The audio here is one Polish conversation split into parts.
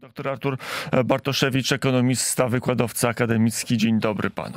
Doktor Artur Bartoszewicz, ekonomista, wykładowca akademicki. Dzień dobry panu.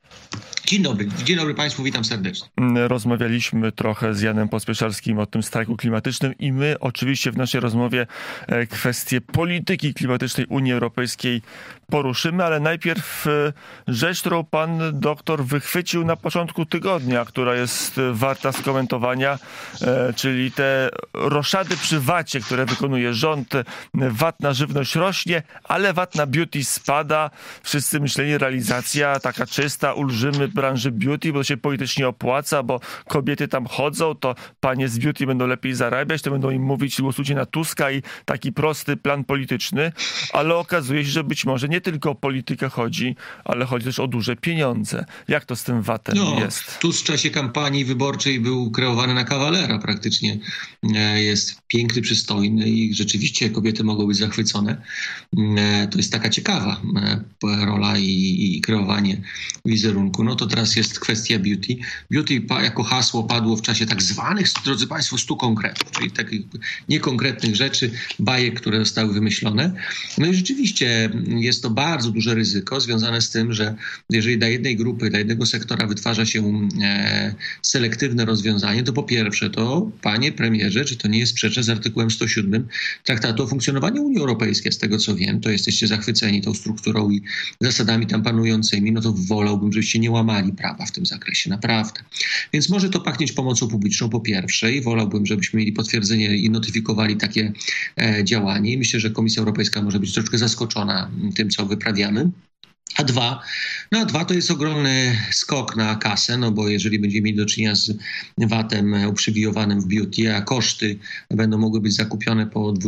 Dzień dobry Państwu, witam serdecznie. Rozmawialiśmy trochę z Janem Pospieszarskim o tym strajku klimatycznym i my oczywiście w naszej rozmowie kwestię polityki klimatycznej Unii Europejskiej poruszymy, ale najpierw rzecz, którą pan doktor wychwycił na początku tygodnia, która jest warta skomentowania, czyli te roszady przy VAT-cie, które wykonuje rząd. VAT na żywność rośnie, ale VAT na beauty spada. Wszyscy myśleli, realizacja taka czysta, ulżymy branży beauty, bo to się politycznie opłaca, bo kobiety tam chodzą, to panie z beauty będą lepiej zarabiać, to będą im mówić, głosujcie na Tuska i taki prosty plan polityczny, ale okazuje się, że być może nie tylko o politykę chodzi, ale chodzi też o duże pieniądze. Jak to z tym VAT-em jest? Tusk w czasie kampanii wyborczej był kreowany na kawalera praktycznie. Jest piękny, przystojny i rzeczywiście kobiety mogą być zachwycone. To jest taka ciekawa rola i kreowanie wizerunku. No to teraz jest kwestia beauty. Beauty jako hasło padło w czasie tak zwanych, drodzy Państwo, 100 konkretów, czyli takich niekonkretnych rzeczy, bajek, które zostały wymyślone. No i rzeczywiście jest to bardzo duże ryzyko związane z tym, że jeżeli dla jednej grupy, dla jednego sektora wytwarza się selektywne rozwiązanie, to po pierwsze to, panie premierze, czy to nie jest sprzeczne z artykułem 107 Traktatu o funkcjonowaniu Unii Europejskiej, z tego co wiem, to jesteście zachwyceni tą strukturą i zasadami tam panującymi, no to wolałbym, żebyście nie łamali prawa w tym zakresie, naprawdę. Więc może to pachnieć pomocą publiczną po pierwsze i wolałbym, żebyśmy mieli potwierdzenie i notyfikowali takie działanie. I myślę, że Komisja Europejska może być troszkę zaskoczona tym, co wyprawiamy. A dwa to jest ogromny skok na kasę, no bo jeżeli będziemy mieli do czynienia z VAT-em uprzywilejowanym w beauty, a koszty będą mogły być zakupione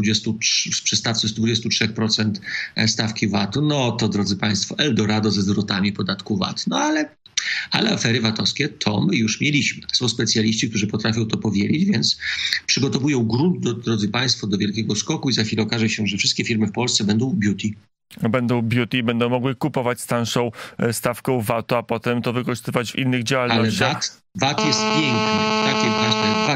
przy stawce z 23% stawki VAT-u, no to, drodzy Państwo, Eldorado ze zwrotami podatku VAT. No ale afery VAT-owskie to my już mieliśmy. Są specjaliści, którzy potrafią to powiedzieć, więc przygotowują grunt, drodzy Państwo, do wielkiego skoku i za chwilę okaże się, że wszystkie firmy w Polsce będą beauty. Będą mogły kupować z tańszą stawką VAT-u, a potem to wykorzystywać w innych działalnościach. Ale VAT jest piękny.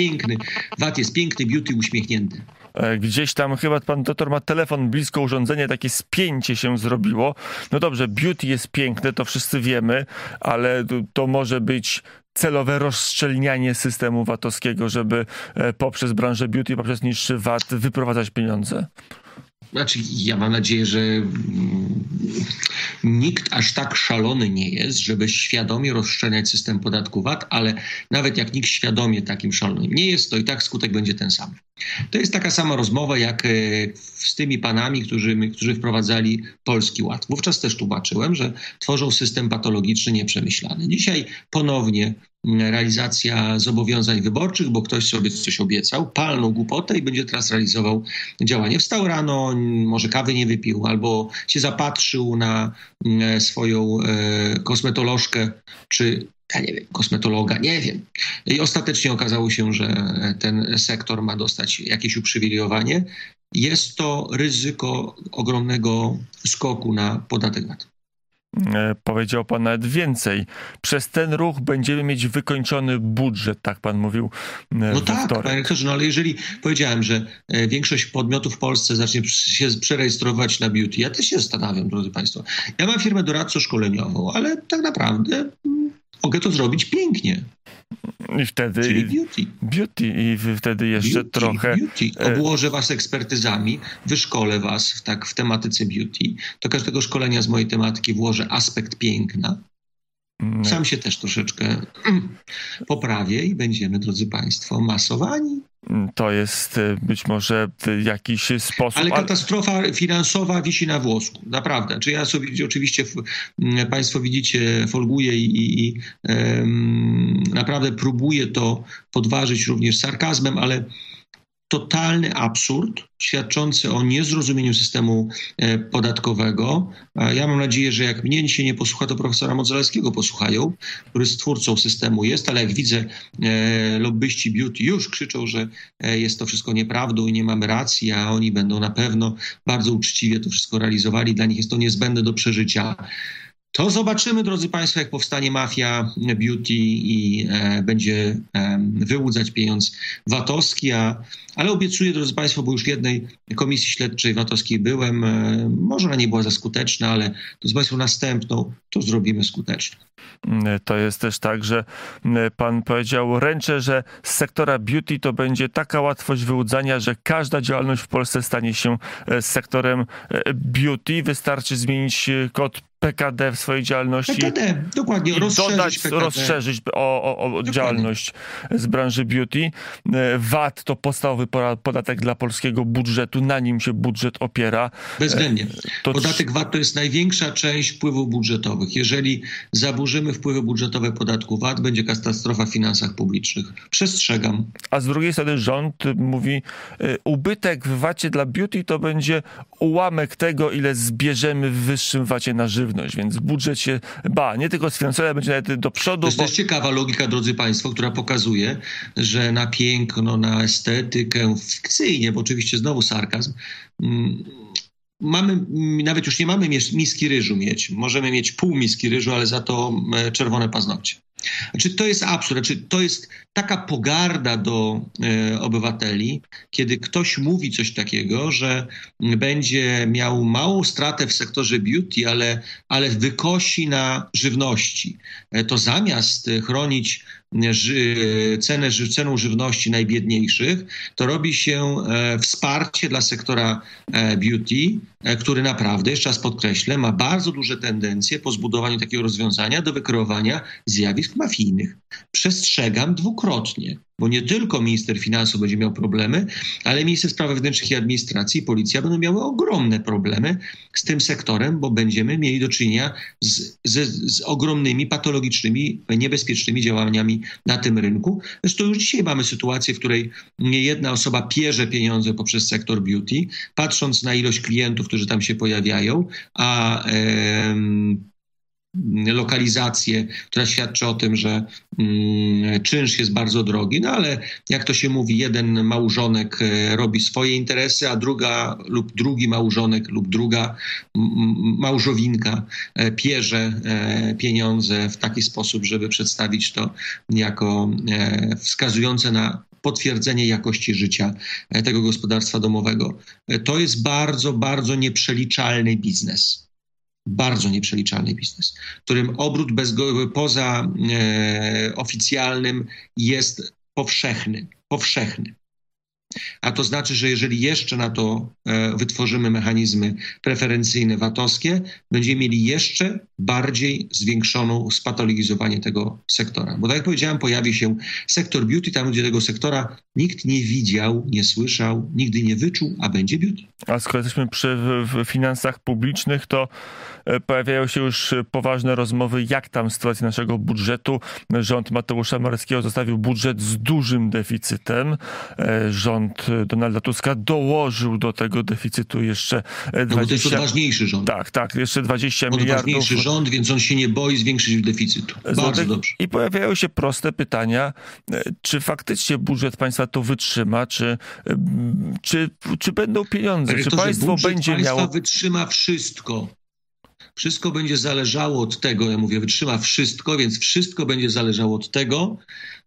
VAT jest piękny, beauty uśmiechnięty. Gdzieś tam chyba pan doktor ma telefon blisko urządzenia, takie spięcie się zrobiło. No dobrze, beauty jest piękne, to wszyscy wiemy, ale to może być celowe rozszczelnianie systemu VAT-owskiego, żeby poprzez branżę beauty, poprzez niższy VAT wyprowadzać pieniądze. Znaczy, ja mam nadzieję, że nikt aż tak szalony nie jest, żeby świadomie rozszczelniać system podatku VAT, ale nawet jak nikt świadomie takim szalonym nie jest, to i tak skutek będzie ten sam. To jest taka sama rozmowa jak z tymi panami, którzy wprowadzali Polski Ład. Wówczas też tłumaczyłem, że tworzą system patologiczny, nieprzemyślany. Dzisiaj ponownie realizacja zobowiązań wyborczych, bo ktoś sobie coś obiecał, palnął głupotę i będzie teraz realizował działanie. Wstał rano, może kawy nie wypił, albo się zapatrzył na swoją kosmetolożkę, czy ja nie wiem, kosmetologa, nie wiem. I ostatecznie okazało się, że ten sektor ma dostać jakieś uprzywilejowanie. Jest to ryzyko ogromnego skoku na podatek VAT. Powiedział pan nawet więcej. Przez ten ruch będziemy mieć wykończony budżet, tak pan mówił. No tak, panie rektorze, no ale jeżeli powiedziałem, że większość podmiotów w Polsce zacznie się przerejestrować na beauty, ja też się zastanawiam, drodzy Państwo. Ja mam firmę doradczo-szkoleniową, ale tak naprawdę mogę to zrobić pięknie. I wtedy czyli beauty. I wtedy jeszcze trochę... Obłożę was ekspertyzami, wyszkolę was w tematyce beauty. Do każdego szkolenia z mojej tematyki włożę aspekt piękna. Sam się też troszeczkę poprawię i będziemy, drodzy Państwo, masowani. To jest być może jakiś sposób... Ale katastrofa finansowa wisi na włosku, naprawdę. Czy ja sobie oczywiście, Państwo widzicie, folguję i naprawdę próbuję to podważyć również sarkazmem, ale totalny absurd świadczący o niezrozumieniu systemu podatkowego. Ja mam nadzieję, że jak mnie się nie posłucha, to profesora Modzelewskiego posłuchają, który stwórcą systemu jest, ale jak widzę, lobbyści beauty już krzyczą, że jest to wszystko nieprawdą i nie mamy racji, a oni będą na pewno bardzo uczciwie to wszystko realizowali. Dla nich jest to niezbędne do przeżycia. To zobaczymy, drodzy Państwo, jak powstanie mafia beauty i będzie wyłudzać pieniądz VAT-owski, ale obiecuję, drodzy Państwo, bo już w jednej komisji śledczej VAT-owskiej byłem, może ona nie była za skuteczna, ale drodzy Państwo, następną to zrobimy skutecznie. To jest też tak, że pan powiedział, ręczę, że z sektora beauty to będzie taka łatwość wyłudzania, że każda działalność w Polsce stanie się sektorem beauty. Wystarczy zmienić kod PKD w swojej działalności. PKD, dokładnie. Rozszerzyć o działalność z branży beauty. VAT to podstawowy podatek dla polskiego budżetu. Na nim się budżet opiera. Bezwzględnie. Podatek VAT to jest największa część wpływów budżetowych. Jeżeli zaburzymy wpływy budżetowe podatku VAT, będzie katastrofa w finansach publicznych. Przestrzegam. A z drugiej strony rząd mówi, ubytek w VAT-ie dla beauty to będzie ułamek tego, ile zbierzemy w wyższym VAT-ie na żywność, więc budżet się nie tylko sfinansuje, ale będzie nawet do przodu. To jest też ciekawa logika, drodzy Państwo, która pokazuje, że na piękno, na estetykę, fikcyjnie, bo oczywiście znowu sarkazm, nawet już nie mamy miski ryżu mieć. Możemy mieć pół miski ryżu, ale za to czerwone paznokcie. Znaczy, to jest absurd. Znaczy, to jest taka pogarda do obywateli, kiedy ktoś mówi coś takiego, że będzie miał małą stratę w sektorze beauty, ale wykosi na żywności. To zamiast chronić ceną żywności najbiedniejszych, to robi się wsparcie dla sektora beauty, który naprawdę, jeszcze raz podkreślę, ma bardzo duże tendencje po zbudowaniu takiego rozwiązania do wykreowania zjawisk mafijnych. Przestrzegam dwukrotnie, bo nie tylko minister finansów będzie miał problemy, ale minister spraw wewnętrznych i administracji i policja będą miały ogromne problemy z tym sektorem, bo będziemy mieli do czynienia z ogromnymi, patologicznymi, niebezpiecznymi działaniami na tym rynku. Zresztą już dzisiaj mamy sytuację, w której jedna osoba pierze pieniądze poprzez sektor beauty, patrząc na ilość klientów, którzy tam się pojawiają, a lokalizację, która świadczy o tym, że czynsz jest bardzo drogi, no ale jak to się mówi, jeden małżonek robi swoje interesy, a drugi małżonek lub druga małżowinka pierze pieniądze w taki sposób, żeby przedstawić to jako wskazujące na potwierdzenie jakości życia tego gospodarstwa domowego. To jest bardzo, bardzo nieprzeliczalny biznes. Bardzo nieprzeliczalny biznes, w którym obrót poza oficjalnym jest powszechny. A to znaczy, że jeżeli jeszcze na to wytworzymy mechanizmy preferencyjne VAT-owskie, będziemy mieli jeszcze bardziej zwiększoną spatologizowanie tego sektora. Bo tak jak powiedziałem, pojawi się sektor beauty, tam gdzie tego sektora nikt nie widział, nie słyszał, nigdy nie wyczuł, a będzie beauty. A skoro jesteśmy przy finansach publicznych, to pojawiają się już poważne rozmowy, jak tam sytuacja naszego budżetu. Rząd Mateusza Morawieckiego zostawił budżet z dużym deficytem. Rząd Donalda Tuska dołożył do tego deficytu jeszcze 20... bo to jest odważniejszy rząd. Tak, jeszcze 20 miliardów. Odważniejszy rząd, więc on się nie boi zwiększyć deficytu. Bardzo dobrze. I pojawiają się proste pytania, czy faktycznie budżet państwa to wytrzyma, czy będą pieniądze, czy państwo będzie miało... Państwa wytrzyma wszystko. Wszystko będzie zależało od tego, ja mówię, wytrzyma wszystko, więc wszystko będzie zależało od tego,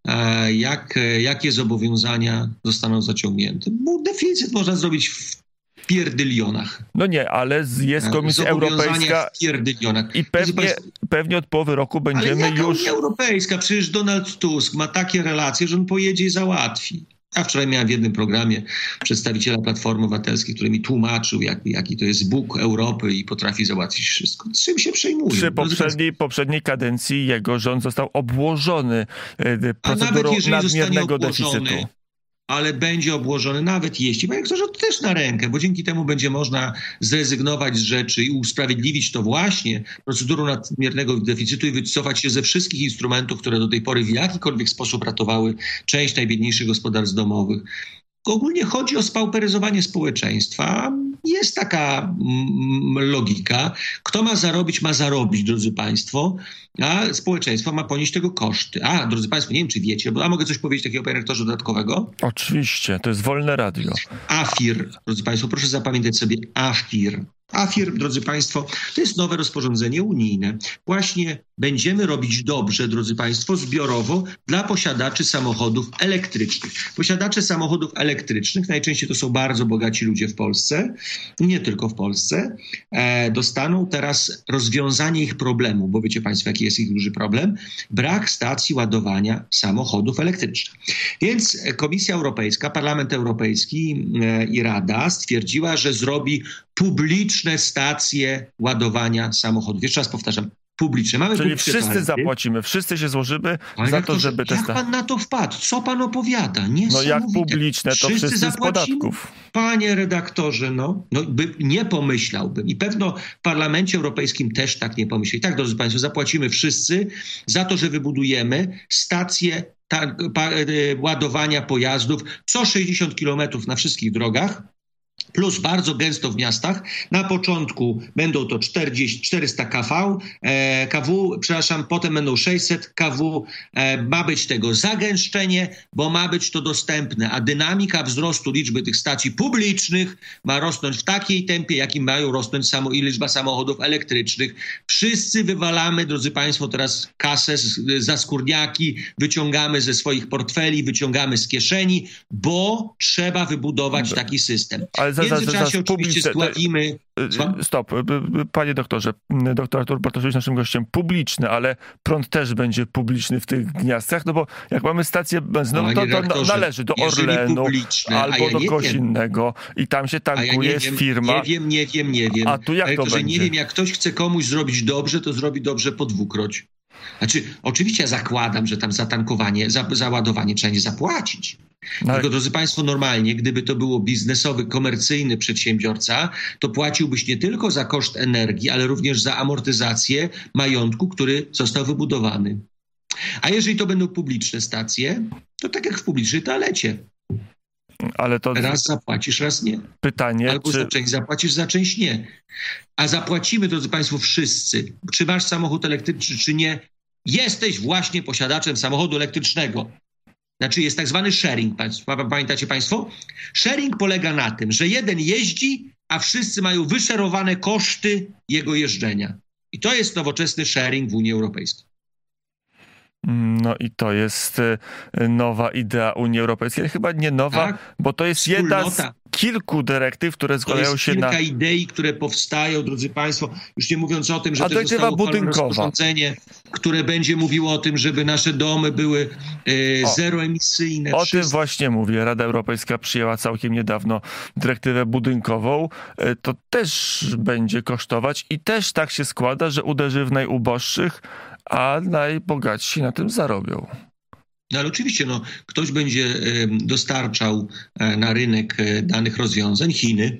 jakie zobowiązania zostaną zaciągnięte. Bo deficyt można zrobić w pierdylionach. No nie, ale jest Komisja Europejska w pierdylionach. I pewnie od połowy roku będziemy ale już... Unia Europejska? Przecież Donald Tusk ma takie relacje, że on pojedzie i załatwi. Ja wczoraj miałem w jednym programie przedstawiciela Platformy Obywatelskiej, który mi tłumaczył, jaki to jest Bóg Europy i potrafi załatwić wszystko. Z czym się przejmuje? Przy poprzedniej kadencji jego rząd został obłożony procedurą nadmiernego deficytu. Ale będzie obłożony nawet jeśli, panie doktorze, to też na rękę, bo dzięki temu będzie można zrezygnować z rzeczy i usprawiedliwić to właśnie procedurą nadmiernego deficytu i wycofać się ze wszystkich instrumentów, które do tej pory w jakikolwiek sposób ratowały część najbiedniejszych gospodarstw domowych. Ogólnie chodzi o spauperyzowanie społeczeństwa. Jest taka logika. Kto ma zarobić, drodzy państwo, a społeczeństwo ma ponieść tego koszty. Drodzy państwo, nie wiem, czy wiecie, mogę coś powiedzieć takiego, panie rektorze, dodatkowego? Oczywiście, to jest wolne radio. AFIR, drodzy państwo, proszę zapamiętać sobie AFIR. AFIR, drodzy Państwo, to jest nowe rozporządzenie unijne. Właśnie będziemy robić dobrze, drodzy Państwo, zbiorowo dla posiadaczy samochodów elektrycznych. Posiadacze samochodów elektrycznych, najczęściej to są bardzo bogaci ludzie w Polsce, nie tylko w Polsce, dostaną teraz rozwiązanie ich problemu, bo wiecie Państwo, jaki jest ich duży problem? Brak stacji ładowania samochodów elektrycznych. Więc Komisja Europejska, Parlament Europejski i Rada stwierdziła, że zrobi publiczne stacje ładowania samochodów. Jeszcze raz powtarzam, publiczne. Mamy Czyli wszyscy zapłacimy, wszyscy się złożymy za to, żeby te stacje... Jak pan na to wpadł? Co pan opowiada? No jak publiczne, to wszyscy z podatków. Panie redaktorze, nie pomyślałbym. I pewno w Parlamencie Europejskim też tak nie pomyśleli. Tak, drodzy Państwo, zapłacimy wszyscy za to, że wybudujemy stacje ładowania pojazdów co 60 kilometrów na wszystkich drogach, plus bardzo gęsto w miastach. Na początku będą to 400 kW, potem będą 600 kW. Ma być tego zagęszczenie, bo ma być to dostępne, a dynamika wzrostu liczby tych stacji publicznych ma rosnąć w takiej tempie, jakim mają rosnąć i liczba samochodów elektrycznych. Wszyscy wywalamy, drodzy Państwo, teraz kasę za skórniaki, wyciągamy ze swoich portfeli, wyciągamy z kieszeni, bo trzeba wybudować taki system. W międzyczasie oczywiście składimy... Stop. Panie doktorze, doktor Artur Bartosiewicz naszym gościem, publiczny, ale prąd też będzie publiczny w tych gniazdkach, no bo jak mamy stację benzynową, to należy do Orlenu albo do kogoś innego i tam się tankuje, jest firma. Nie wiem. A tu jak to będzie? Nie wiem, jak ktoś chce komuś zrobić dobrze, to zrobi dobrze po dwukroć. Znaczy, oczywiście ja zakładam, że tam za tankowanie, za ładowanie trzeba nie zapłacić. Tylko, drodzy Państwo, normalnie, gdyby to było biznesowy, komercyjny przedsiębiorca, to płaciłbyś nie tylko za koszt energii, ale również za amortyzację majątku, który został wybudowany. A jeżeli to będą publiczne stacje, to tak jak w publicznej toalecie. Ale to... Raz zapłacisz, raz nie. Pytanie, albo za część zapłacisz, za część nie. A zapłacimy, drodzy Państwo, wszyscy. Czy masz samochód elektryczny, czy nie, jesteś właśnie posiadaczem samochodu elektrycznego. Znaczy jest tak zwany sharing, pamiętacie Państwo? Sharing polega na tym, że jeden jeździ, a wszyscy mają wyszerowane koszty jego jeżdżenia. I to jest nowoczesny sharing w Unii Europejskiej. No i to jest nowa idea Unii Europejskiej, ale chyba nie nowa, tak, bo to jest jedna z kilku dyrektyw, które składają się na... To jest kilka idei, które powstają, drodzy Państwo, już nie mówiąc o tym, że to zostało rozporządzenie, które będzie mówiło o tym, żeby nasze domy były zeroemisyjne. O tym właśnie mówię. Rada Europejska przyjęła całkiem niedawno dyrektywę budynkową. To też będzie kosztować i też tak się składa, że uderzy w najuboższych, a najbogatsi na tym zarobią. No ale oczywiście, ktoś będzie dostarczał na rynek danych rozwiązań, Chiny.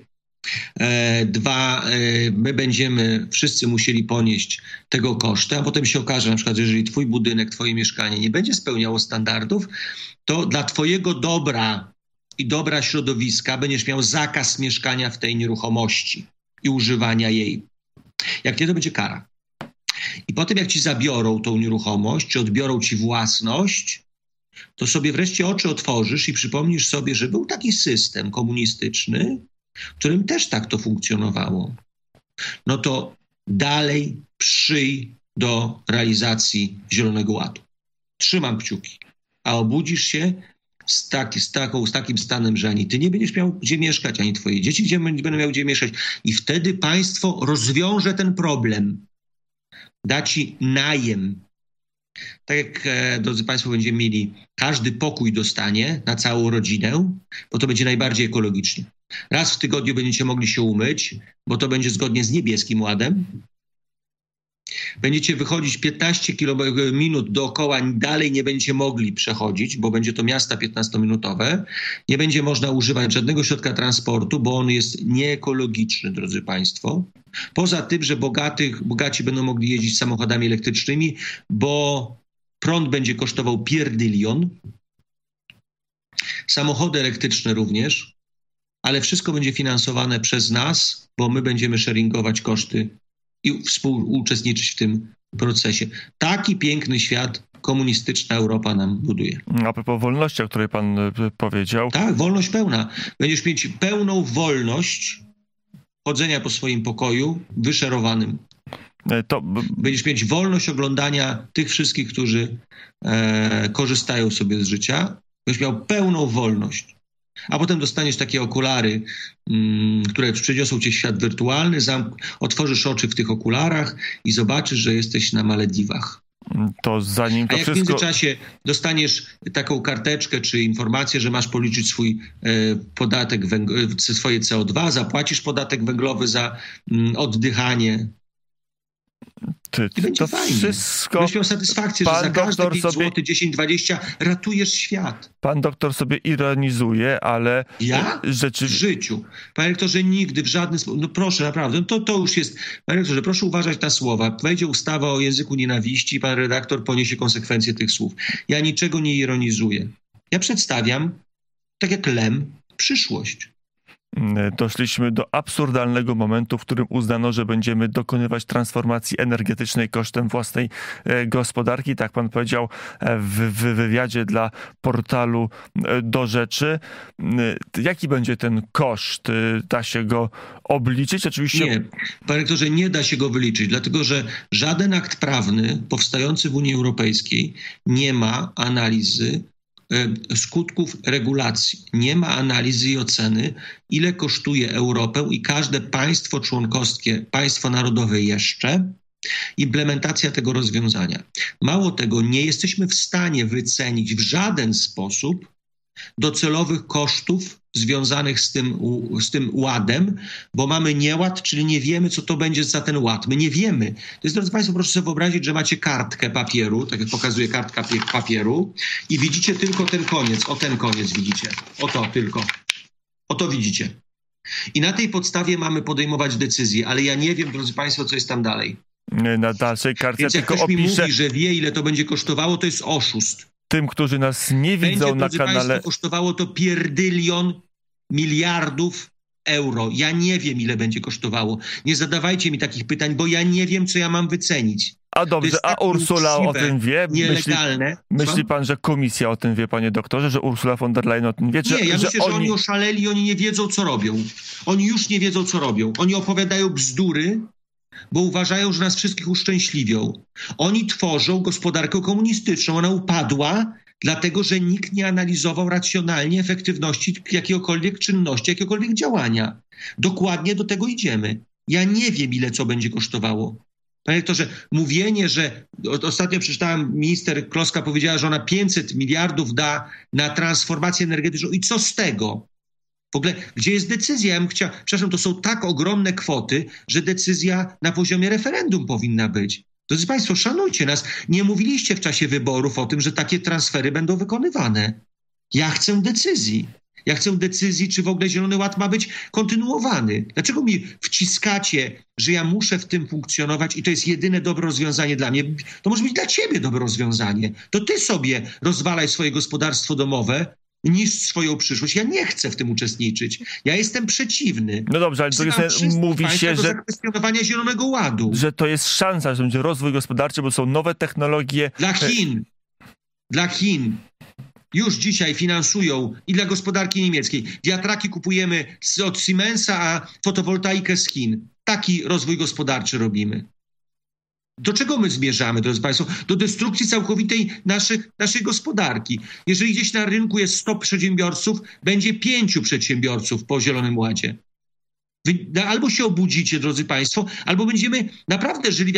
My będziemy wszyscy musieli ponieść tego koszty, a potem się okaże, na przykład, że jeżeli twój budynek, twoje mieszkanie nie będzie spełniało standardów, to dla twojego dobra i dobra środowiska będziesz miał zakaz mieszkania w tej nieruchomości i używania jej. Jak nie, to będzie kara. I potem jak ci zabiorą tą nieruchomość, czy odbiorą ci własność, to sobie wreszcie oczy otworzysz i przypomnisz sobie, że był taki system komunistyczny, w którym też tak to funkcjonowało. No to dalej przyj do realizacji Zielonego Ładu. Trzymam kciuki. A obudzisz się z takim stanem, że ani ty nie będziesz miał gdzie mieszkać, ani twoje dzieci nie będą miały gdzie mieszkać. I wtedy państwo rozwiąże ten problem. Da ci najem. Tak jak, drodzy Państwo, będziemy mieli, każdy pokój dostanie na całą rodzinę, bo to będzie najbardziej ekologicznie. Raz w tygodniu będziecie mogli się umyć, bo to będzie zgodnie z Niebieskim Ładem. Będziecie wychodzić 15 minut dookoła, dalej nie będziecie mogli przechodzić, bo będzie to miasta 15-minutowe. Nie będzie można używać żadnego środka transportu, bo on jest nieekologiczny, drodzy Państwo. Poza tym, że bogaci będą mogli jeździć samochodami elektrycznymi, bo prąd będzie kosztował pierdylion. Samochody elektryczne również, ale wszystko będzie finansowane przez nas, bo my będziemy sharingować koszty i współuczestniczyć w tym procesie. Taki piękny świat komunistyczna Europa nam buduje. A propos wolności, o której pan powiedział. Tak, wolność pełna. Będziesz mieć pełną wolność chodzenia po swoim pokoju wyszerowanym. Będziesz mieć wolność oglądania tych wszystkich, którzy korzystają sobie z życia. Będziesz miał pełną wolność. A potem dostaniesz takie okulary, które przeniosą cię w świat wirtualny, otworzysz oczy w tych okularach i zobaczysz, że jesteś na Malediwach. To zanim to A jak w międzyczasie dostaniesz taką karteczkę czy informację, że masz policzyć swój podatek, swoje CO2, zapłacisz podatek węglowy za oddychanie. I będzie fajnie. Wszystko. Będziesz miał satysfakcję, że za każde 5 zł, 10-20 ratujesz świat. Pan doktor sobie ironizuje, ale ja? W życiu. Panie rektorze, nigdy w żaden sposób. No proszę, naprawdę, to już jest. Panie rektorze, proszę uważać na słowa. Wejdzie ustawa o języku nienawiści i pan redaktor poniesie konsekwencje tych słów. Ja niczego nie ironizuję. Ja przedstawiam, tak jak Lem, przyszłość. Doszliśmy do absurdalnego momentu, w którym uznano, że będziemy dokonywać transformacji energetycznej kosztem własnej gospodarki. Tak pan powiedział w wywiadzie dla portalu Do Rzeczy. Jaki będzie ten koszt? Da się go obliczyć? Oczywiście... Nie, panie rektorze, nie da się go wyliczyć, dlatego że żaden akt prawny powstający w Unii Europejskiej nie ma analizy skutków regulacji. Nie ma analizy i oceny, ile kosztuje Europę i każde państwo członkowskie, państwo narodowe jeszcze, implementacja tego rozwiązania. Mało tego, nie jesteśmy w stanie wycenić w żaden sposób docelowych kosztów związanych z tym ładem, bo mamy nieład, czyli nie wiemy, co to będzie za ten ład. My nie wiemy. To jest, drodzy państwo, proszę sobie wyobrazić, że macie kartkę papieru, tak jak pokazuje kartka papieru i widzicie tylko ten koniec. O, ten koniec widzicie. Oto tylko. Oto widzicie. I na tej podstawie mamy podejmować decyzje, ale ja nie wiem, drodzy państwo, co jest tam dalej. Na dalszej kartce Więc jak tylko ktoś mi opiszę... mówi, że wie, ile to będzie kosztowało, to jest oszust. Tym, którzy nas nie widzą będzie, na kanale... Państwo, kosztowało to pierdylion miliardów euro. Ja nie wiem, ile będzie kosztowało. Nie zadawajcie mi takich pytań, bo ja nie wiem, co ja mam wycenić. A dobrze, a tak Ursula o tym wie? Nielegalne. Myśli pan, że komisja o tym wie, panie doktorze, że Ursula von der Leyen o tym wie? Nie, ja myślę, że oni oszaleli, oni nie wiedzą, co robią. Oni już nie wiedzą, co robią. Oni opowiadają bzdury, bo uważają, że nas wszystkich uszczęśliwią. Oni tworzą gospodarkę komunistyczną. Ona upadła, dlatego że nikt nie analizował racjonalnie efektywności jakiegokolwiek czynności, jakiegokolwiek działania. Dokładnie do tego idziemy. Ja nie wiem, ile co będzie kosztowało. Panie rektorze, mówienie, że ostatnio przeczytałem, minister Kloska powiedziała, że ona 500 miliardów da na transformację energetyczną. I co z tego? W ogóle, gdzie jest decyzja? Ja bym chciał, przepraszam, to są tak ogromne kwoty, że decyzja na poziomie referendum powinna być. Drodzy państwo, szanujcie nas. Nie mówiliście w czasie wyborów o tym, że takie transfery będą wykonywane. Ja chcę decyzji. Ja chcę decyzji, czy w ogóle Zielony Ład ma być kontynuowany. Dlaczego mi wciskacie, że ja muszę w tym funkcjonować i to jest jedyne dobre rozwiązanie dla mnie? To może być dla ciebie dobre rozwiązanie. To ty sobie rozwalaj swoje gospodarstwo domowe, niszcz swoją przyszłość. Ja nie chcę w tym uczestniczyć. Ja jestem przeciwny. No dobrze, ale mówi się, że zakwestionowania Zielonego Ładu. Że to jest szansa, że będzie rozwój gospodarczy, bo są nowe technologie. Dla Chin. Już dzisiaj finansują i dla gospodarki niemieckiej. Wiatraki kupujemy od Siemensa, a fotowoltaikę z Chin. Taki rozwój gospodarczy robimy. Do czego my zmierzamy, drodzy państwo? Do destrukcji całkowitej naszej gospodarki. Jeżeli gdzieś na rynku jest 100 przedsiębiorców, będzie 5 przedsiębiorców po Zielonym Ładzie. Albo się obudzicie, drodzy państwo, albo będziemy naprawdę żyli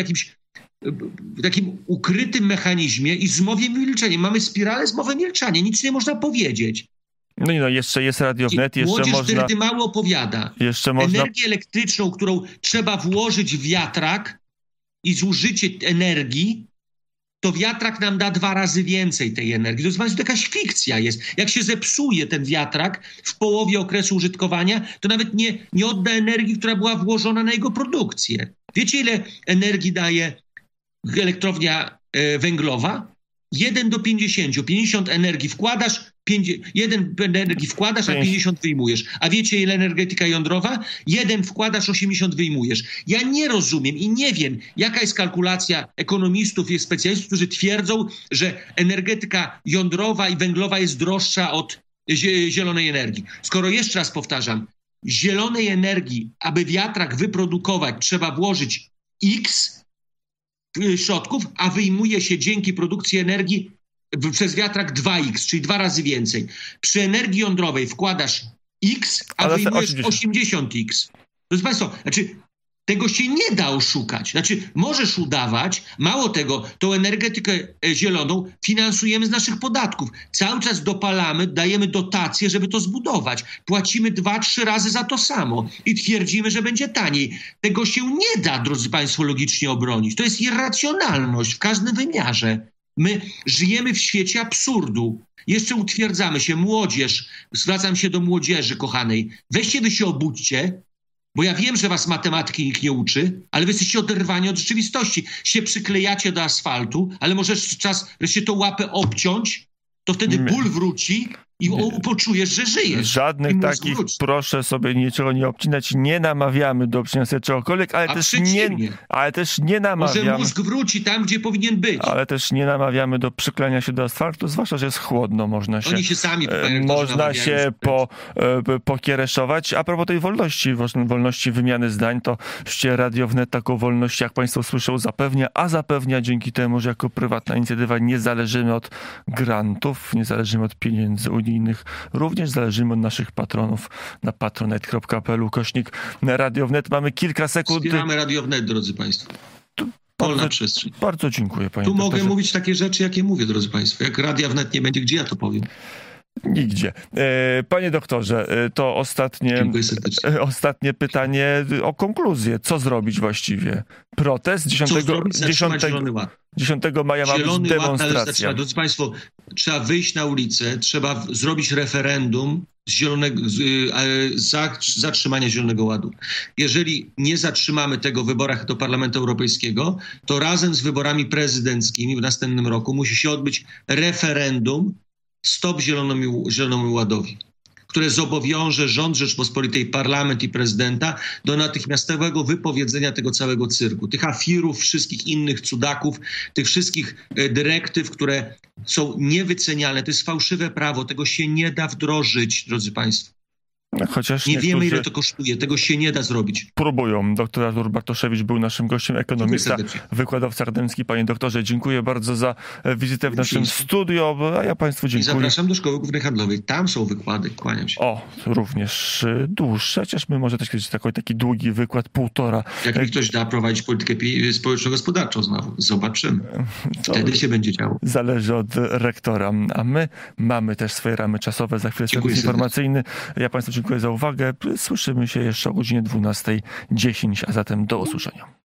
w takim ukrytym mechanizmie i zmowie milczenia. Mamy spiralę zmowy milczenia. Nic nie można powiedzieć. No jeszcze jest Radio Wnet, jeszcze młodzież można... wtedy mało opowiada. Energię elektryczną, którą trzeba włożyć w wiatrak i zużycie energii, to wiatrak nam da 2 razy więcej tej energii. To jest jakaś fikcja jest. Jak się zepsuje ten wiatrak w połowie okresu użytkowania, to nawet nie odda energii, która była włożona na jego produkcję. Wiecie, ile energii daje elektrownia węglowa? 1 do 50. 50 energii wkładasz, 1 energii wkładasz, a 50 wyjmujesz. A wiecie, ile energetyka jądrowa? 1 wkładasz, 80 wyjmujesz. Ja nie rozumiem i nie wiem, jaka jest kalkulacja ekonomistów i specjalistów, którzy twierdzą, że energetyka jądrowa i węglowa jest droższa od zielonej energii. Skoro, jeszcze raz powtarzam, zielonej energii, aby wiatrak wyprodukować, trzeba włożyć X środków, a wyjmuje się dzięki produkcji energii przez wiatrak 2X, czyli 2 razy więcej. Przy energii jądrowej wkładasz X, a wyjmujesz 80X. Proszę Państwa, tego się nie da oszukać. Możesz udawać, mało tego, tą energetykę zieloną finansujemy z naszych podatków. Cały czas dopalamy, dajemy dotacje, żeby to zbudować. Płacimy 2-3 razy za to samo i twierdzimy, że będzie taniej. Tego się nie da, drodzy Państwo, logicznie obronić. To jest irracjonalność w każdym wymiarze. My żyjemy w świecie absurdu. Jeszcze utwierdzamy się. Młodzież, zwracam się do młodzieży kochanej, weźcie wy się obudźcie, bo ja wiem, że was matematyki nikt nie uczy, ale wy jesteście oderwani od rzeczywistości. Się przyklejacie do asfaltu, ale możesz czas wreszcie tą łapę obciąć, to wtedy ból wróci i poczujesz, że żyjesz. Żadnych takich, proszę sobie niczego nie obcinać, nie namawiamy do obcinania sobie czegokolwiek, ale też nie namawiamy. Może mózg wróci tam, gdzie powinien być. Ale też nie namawiamy do przyklania się do asfaltu, zwłaszcza, że jest chłodno, można się pokiereszować. A propos tej wolności wymiany zdań, to Radio Wnet taką wolność, jak Państwo słyszą, zapewnia dzięki temu, że jako prywatna inicjatywa nie zależymy od grantów, nie zależymy od pieniędzy unijnych, również zależymy od naszych patronów na patronite.pl/Radio Wnet. Mamy kilka sekund. Wspieramy Radio Wnet, drodzy Państwo. Wolna przestrzeń. Bardzo dziękuję, panie doktorze. doktorze. Mogę mówić takie rzeczy, jakie mówię, drodzy Państwo. Jak Radia Wnet nie będzie, gdzie ja to powiem? Nigdzie. Panie doktorze, to ostatnie pytanie o konkluzję. Co zrobić właściwie? Protest? 10 maja ma być demonstracja. Drodzy Państwo, trzeba wyjść na ulicę, trzeba zrobić referendum zatrzymania Zielonego Ładu. Jeżeli nie zatrzymamy tego w wyborach do Parlamentu Europejskiego, to razem z wyborami prezydenckimi w następnym roku musi się odbyć referendum Stop Zielonemu Ładowi, które zobowiąże rząd Rzeczpospolitej, parlament i prezydenta do natychmiastowego wypowiedzenia tego całego cyrku. Tych afirów, wszystkich innych cudaków, tych wszystkich dyrektyw, które są niewycenialne. To jest fałszywe prawo. Tego się nie da wdrożyć, drodzy Państwo. Chociaż nie wiemy, ile to kosztuje. Tego się nie da zrobić. Próbują. Doktor Artur Bartoszewicz był naszym gościem, ekonomista, wykładowca akademicki. Panie doktorze, dziękuję bardzo za wizytę w naszym studiu, a ja Państwu dziękuję. I zapraszam do Szkoły Głównej Handlowej. Tam są wykłady. Kłaniam się. O, również dłuższe, chociaż my może też kiedyś taki długi wykład, 1,5. Jak mi ktoś da prowadzić politykę społeczno-gospodarczą znowu. Zobaczymy. Wtedy się będzie działo. Zależy od rektora. A my mamy też swoje ramy czasowe. Za chwilę serwis informacyjny. Ja Państwu dziękuję za uwagę. Słyszymy się jeszcze o godzinie 12:10, a zatem do usłyszenia.